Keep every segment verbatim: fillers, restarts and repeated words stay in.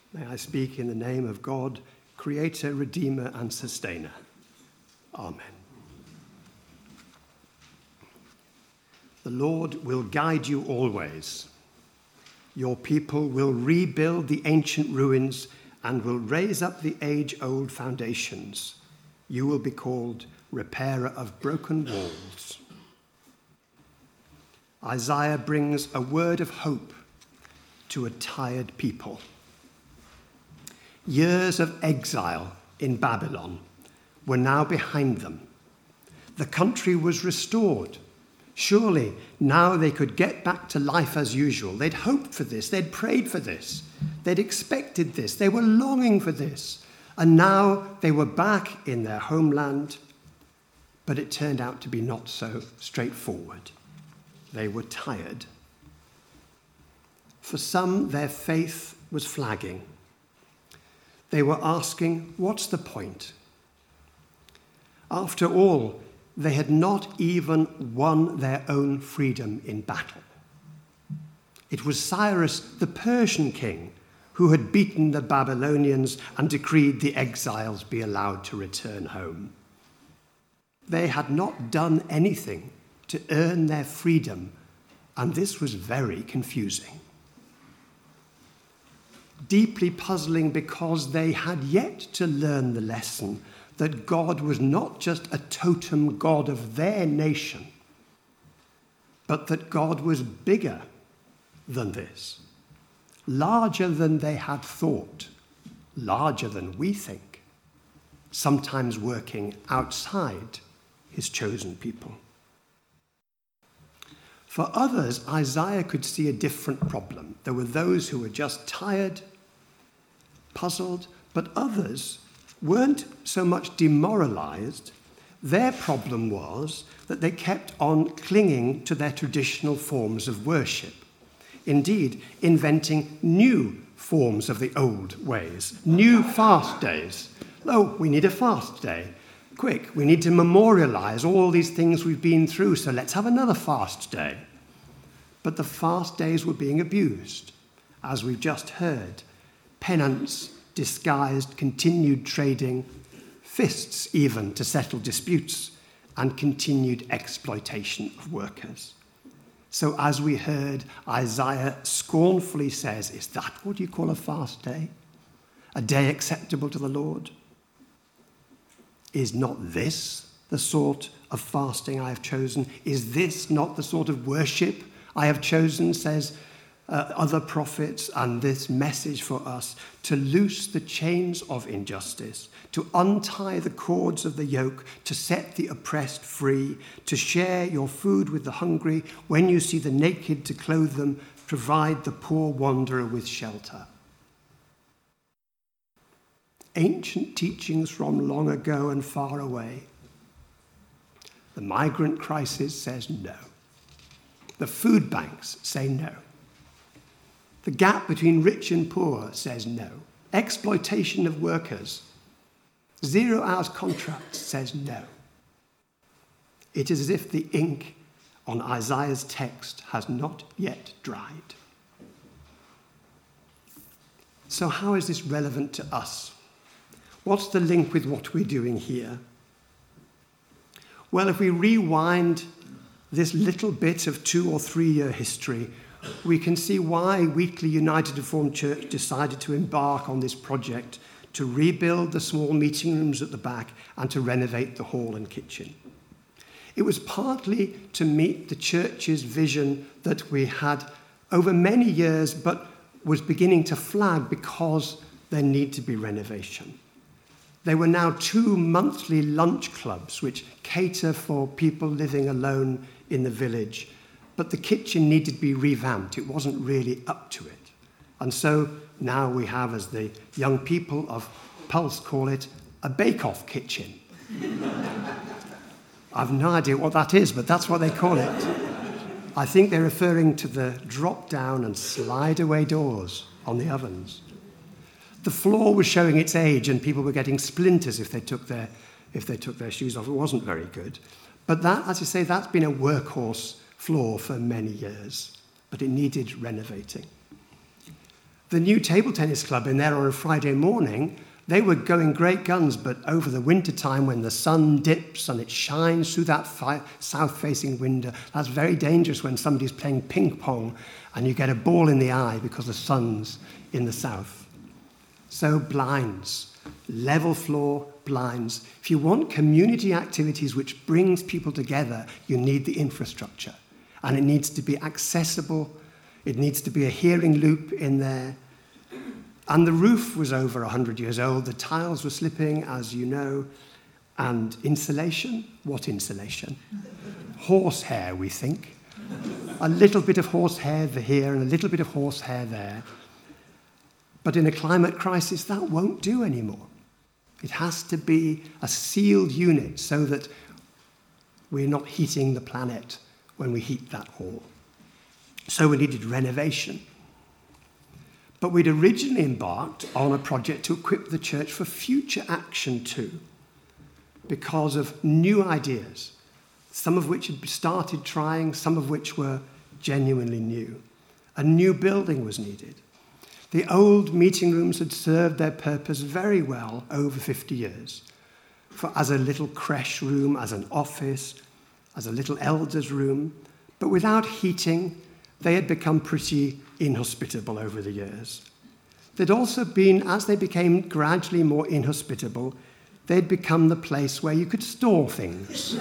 May I speak in the name of God, Creator, Redeemer, and Sustainer. Amen. The Lord will guide you always. Your people will rebuild the ancient ruins and will raise up the age-old foundations. You will be called repairer of broken walls. Isaiah brings a word of hope to a tired people. Years of exile in Babylon were now behind them. The country was restored. Surely now they could get back to life as usual. They'd hoped for this. They'd prayed for this. They'd expected this. They were longing for this. And now they were back in their homeland. But it turned out to be not so straightforward. They were tired. For some, their faith was flagging. They were asking, what's the point? After all, they had not even won their own freedom in battle. It was Cyrus, the Persian king, who had beaten the Babylonians and decreed the exiles be allowed to return home. They had not done anything to earn their freedom, and this was very confusing. Deeply puzzling because they had yet to learn the lesson that God was not just a totem God of their nation, but that God was bigger than this, larger than they had thought, larger than we think, sometimes working outside his chosen people. For others, Isaiah could see a different problem. There were those who were just tired, puzzled, but others weren't so much demoralized. Their problem was that they kept on clinging to their traditional forms of worship. Indeed, inventing new forms of the old ways, new fast days. Oh, we need a fast day. Quick, we need to memorialize all these things we've been through, so let's have another fast day. But the fast days were being abused, as we've just heard. Penance disguised continued trading, fists even to settle disputes, and continued exploitation of workers. So as we heard, Isaiah scornfully says, is that what you call a fast day? A day acceptable to the Lord? Is not this the sort of fasting I have chosen? Is this not the sort of worship I have chosen, says uh, other prophets, and this message for us, to loose the chains of injustice, to untie the cords of the yoke, to set the oppressed free, to share your food with the hungry, when you see the naked to clothe them, provide the poor wanderer with shelter. Ancient teachings from long ago and far away. The migrant crisis says no. The food banks say no. The gap between rich and poor says no. Exploitation of workers, zero hours contracts says no. It is as if the ink on Isaiah's text has not yet dried. So how is this relevant to us? What's the link with what we're doing here? Well, if we rewind this little bit of two or three year history, we can see why Wheatley United Reformed Church decided to embark on this project to rebuild the small meeting rooms at the back and to renovate the hall and kitchen. It was partly to meet the church's vision that we had over many years, but was beginning to flag because there needed to be renovation. There were now two monthly lunch clubs which cater for people living alone in the village, but the kitchen needed to be revamped. It wasn't really up to it. And so now we have, as the young people of Pulse call it, a bake-off kitchen. I've no idea what that is, but that's what they call it. I think they're referring to the drop-down and slide-away doors on the ovens. The floor was showing its age, and people were getting splinters if they took their if they took their shoes off. It wasn't very good. But that, as I say, that's been a workhorse floor for many years, but it needed renovating. The new table tennis club in there on a Friday morning, they were going great guns, but over the winter time when the sun dips and it shines through that fi- south-facing window, that's very dangerous when somebody's playing ping pong and you get a ball in the eye because the sun's in the south. So blinds, level floor blinds. If you want community activities which brings people together, you need the infrastructure. And it needs to be accessible. It needs to be a hearing loop in there. And the roof was over one hundred years old. The tiles were slipping, as you know. And insulation? What insulation? Horsehair, we think. A little bit of horsehair here and a little bit of horsehair there. But in a climate crisis, that won't do anymore. It has to be a sealed unit so that we're not heating the planet when we heat that hall. So we needed renovation. But we'd originally embarked on a project to equip the church for future action too, because of new ideas, some of which had started trying, some of which were genuinely new. A new building was needed. The old meeting rooms had served their purpose very well over fifty years, for as a little creche room, as an office, as a little elder's room, but without heating, they had become pretty inhospitable over the years. They'd also been, as they became gradually more inhospitable, they'd become the place where you could store things.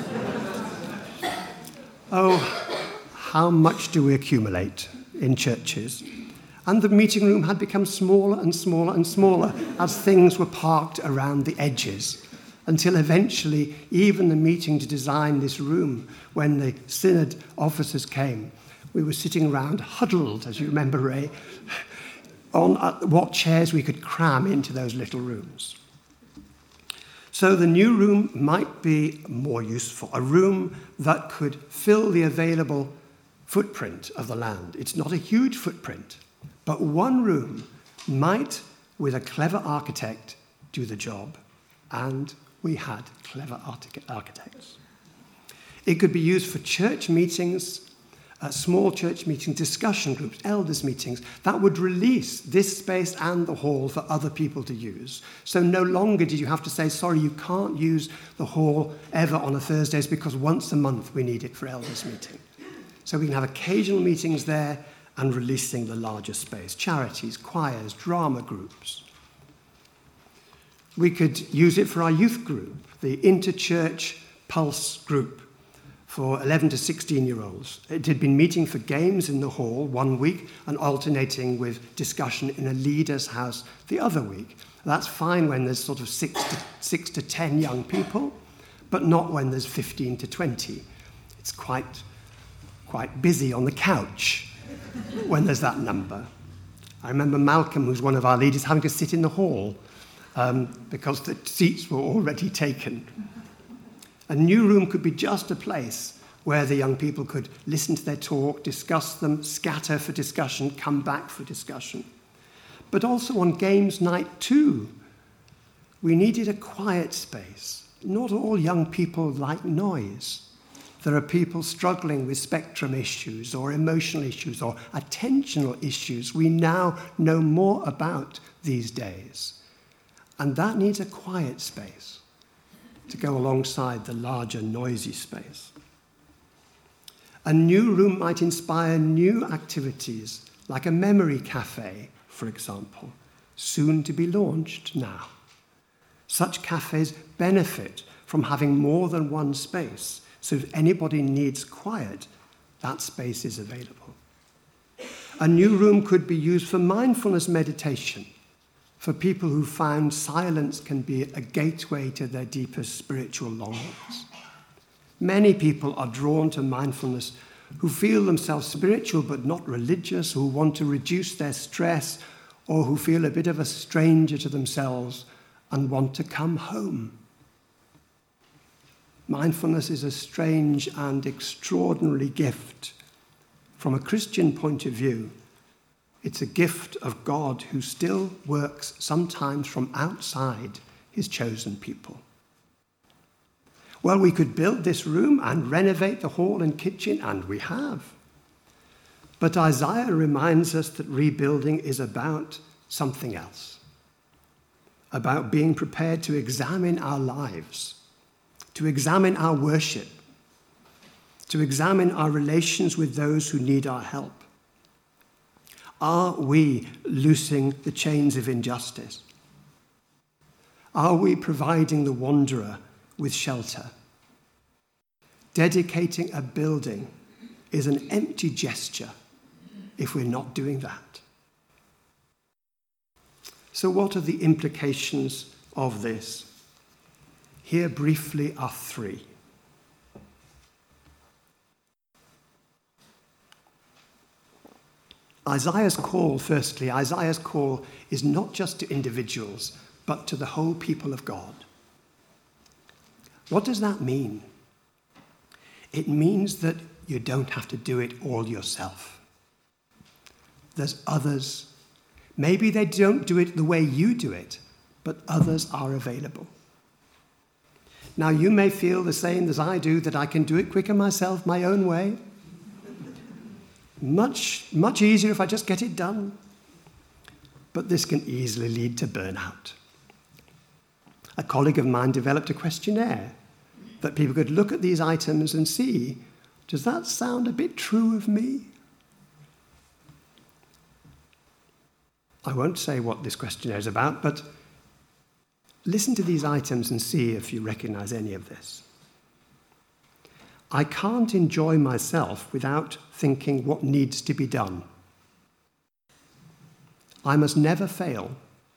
Oh, how much do we accumulate in churches? And the meeting room had become smaller and smaller and smaller as things were parked around the edges, until eventually even the meeting to design this room, when the synod officers came, we were sitting around huddled, as you remember, Ray, on what chairs we could cram into those little rooms. So the new room might be more useful, a room that could fill the available footprint of the land. It's not a huge footprint, but one room might, with a clever architect, do the job. And we had clever architects. It could be used for church meetings, uh, small church meetings, discussion groups, elders meetings. That would release this space and the hall for other people to use. So no longer did you have to say, sorry, you can't use the hall ever on a Thursdays because once a month we need it for elders meeting. So we can have occasional meetings there and releasing the larger space. Charities, choirs, drama groups. We could use it for our youth group, the Interchurch Pulse group for eleven to sixteen-year-olds. It had been meeting for games in the hall one week and alternating with discussion in a leader's house the other week. That's fine when there's sort of six to, six to ten young people, but not when there's fifteen to twenty. It's quite, quite busy on the couch when there's that number. I remember Malcolm, who's one of our leaders, having to sit in the hall um, because the seats were already taken. A new room could be just a place where the young people could listen to their talk, discuss them, scatter for discussion, come back for discussion. But also on games night too, we needed a quiet space. Not all young people like noise. There are people struggling with spectrum issues or emotional issues or attentional issues we now know more about these days. And that needs a quiet space to go alongside the larger, noisy space. A new room might inspire new activities, like a memory cafe, for example, soon to be launched now. Such cafes benefit from having more than one space. So if anybody needs quiet, that space is available. A new room could be used for mindfulness meditation, for people who found silence can be a gateway to their deepest spiritual longings. Many people are drawn to mindfulness who feel themselves spiritual but not religious, who want to reduce their stress, or who feel a bit of a stranger to themselves and want to come home. Mindfulness is a strange and extraordinary gift. From a Christian point of view, it's a gift of God who still works sometimes from outside his chosen people. Well, we could build this room and renovate the hall and kitchen, and we have. But Isaiah reminds us that rebuilding is about something else, about being prepared to examine our lives, to examine our worship, to examine our relations with those who need our help. Are we loosing the chains of injustice? Are we providing the wanderer with shelter? Dedicating a building is an empty gesture if we're not doing that. So what are the implications of this? Here briefly are three. Isaiah's call, firstly, Isaiah's call is not just to individuals, but to the whole people of God. What does that mean? It means that you don't have to do it all yourself. There's others. Maybe they don't do it the way you do it, but others are available. Now, you may feel the same as I do, that I can do it quicker myself, my own way. Much, much easier if I just get it done. But this can easily lead to burnout. A colleague of mine developed a questionnaire that people could look at these items and see, does that sound a bit true of me? I won't say what this questionnaire is about, but listen to these items and see if you recognize any of this. I can't enjoy myself without thinking what needs to be done. I must never fail.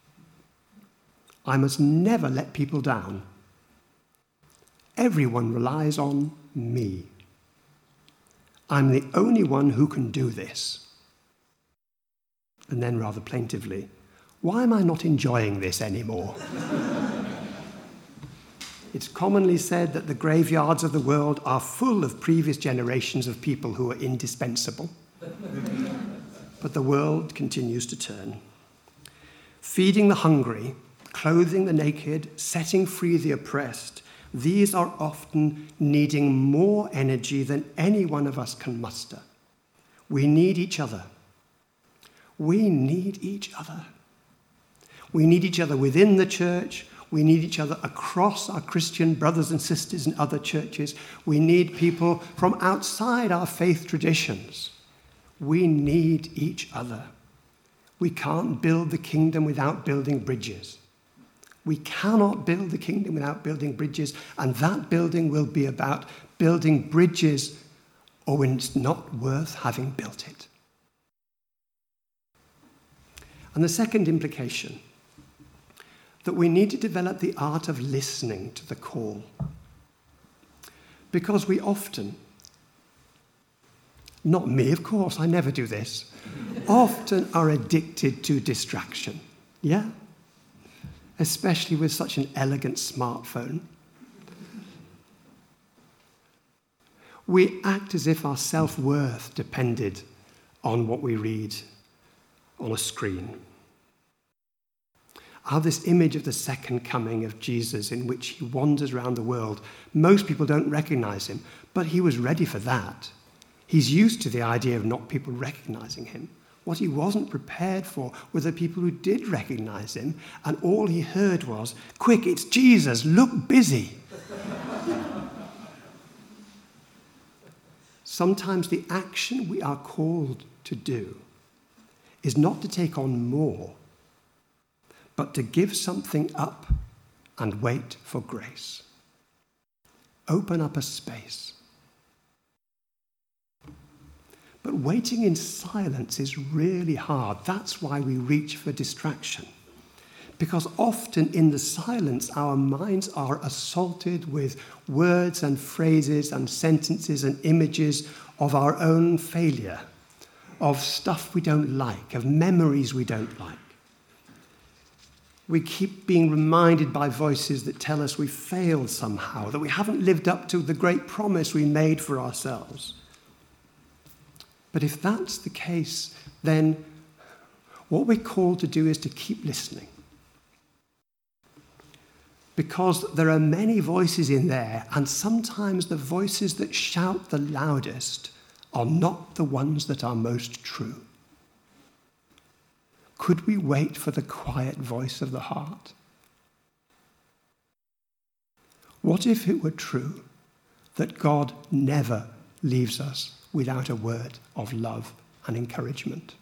I must never let people down. Everyone relies on me. I'm the only one who can do this. And then rather plaintively, why am I not enjoying this anymore? It's commonly said that the graveyards of the world are full of previous generations of people who are indispensable. But the world continues to turn. Feeding the hungry, clothing the naked, setting free the oppressed, these are often needing more energy than any one of us can muster. We need each other. We need each other. We need each other within the church. We need each other across our Christian brothers and sisters in other churches. We need people from outside our faith traditions. We need each other. We can't build the kingdom without building bridges. We cannot build the kingdom without building bridges, and that building will be about building bridges or when it's not worth having built it. And the second implication, that we need to develop the art of listening to the call. Because we often, not me of course, I never do this, often are addicted to distraction. Yeah? Especially with such an elegant smartphone. We act as if our self-worth depended on what we read on a screen. I have this image of the second coming of Jesus in which he wanders around the world. Most people don't recognize him, but he was ready for that. He's used to the idea of not people recognizing him. What he wasn't prepared for were the people who did recognize him, and all he heard was, "Quick, it's Jesus, look busy." Sometimes the action we are called to do is not to take on more, but to give something up and wait for grace. Open up a space. But waiting in silence is really hard. That's why we reach for distraction. Because often in the silence, our minds are assaulted with words and phrases and sentences and images of our own failure, of stuff we don't like, of memories we don't like. We keep being reminded by voices that tell us we failed somehow, that we haven't lived up to the great promise we made for ourselves. But if that's the case, then what we're called to do is to keep listening. Because there are many voices in there, and sometimes the voices that shout the loudest are not the ones that are most true? Could we wait for the quiet voice of the heart? What if it were true that God never leaves us without a word of love and encouragement?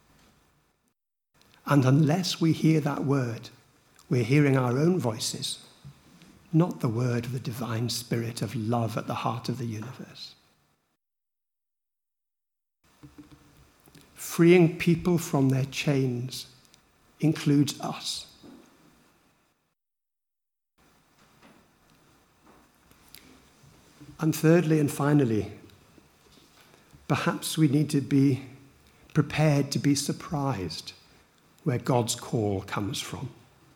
And unless we hear that word, we're hearing our own voices, not the word of the divine spirit of love at the heart of the universe. Freeing people from their chains includes us. And thirdly and finally, perhaps we need to be prepared to be surprised where God's call comes from.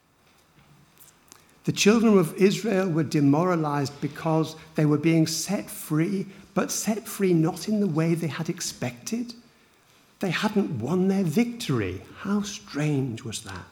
The children of Israel were demoralized because they were being set free, but set free not in the way they had expected. They hadn't won their victory. How strange was that?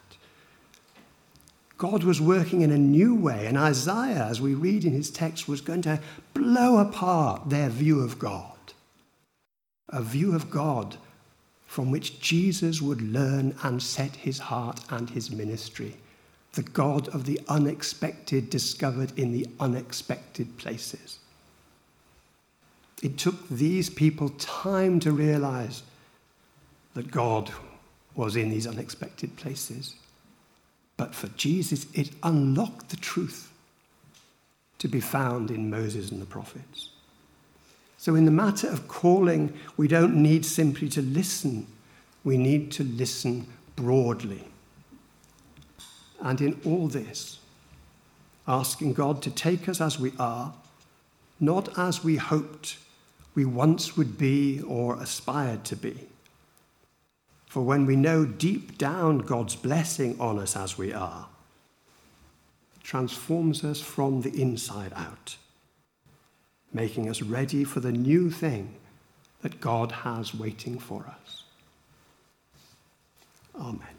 God was working in a new way, and Isaiah, as we read in his text, was going to blow apart their view of God. A view of God from which Jesus would learn and set his heart and his ministry. The God of the unexpected discovered in the unexpected places. It took these people time to realize that God was in these unexpected places. But for Jesus, it unlocked the truth to be found in Moses and the prophets. So in the matter of calling, we don't need simply to listen. We need to listen broadly. And in all this, asking God to take us as we are, not as we hoped we once would be or aspired to be. For when we know deep down God's blessing on us as we are, it transforms us from the inside out, making us ready for the new thing that God has waiting for us. Amen.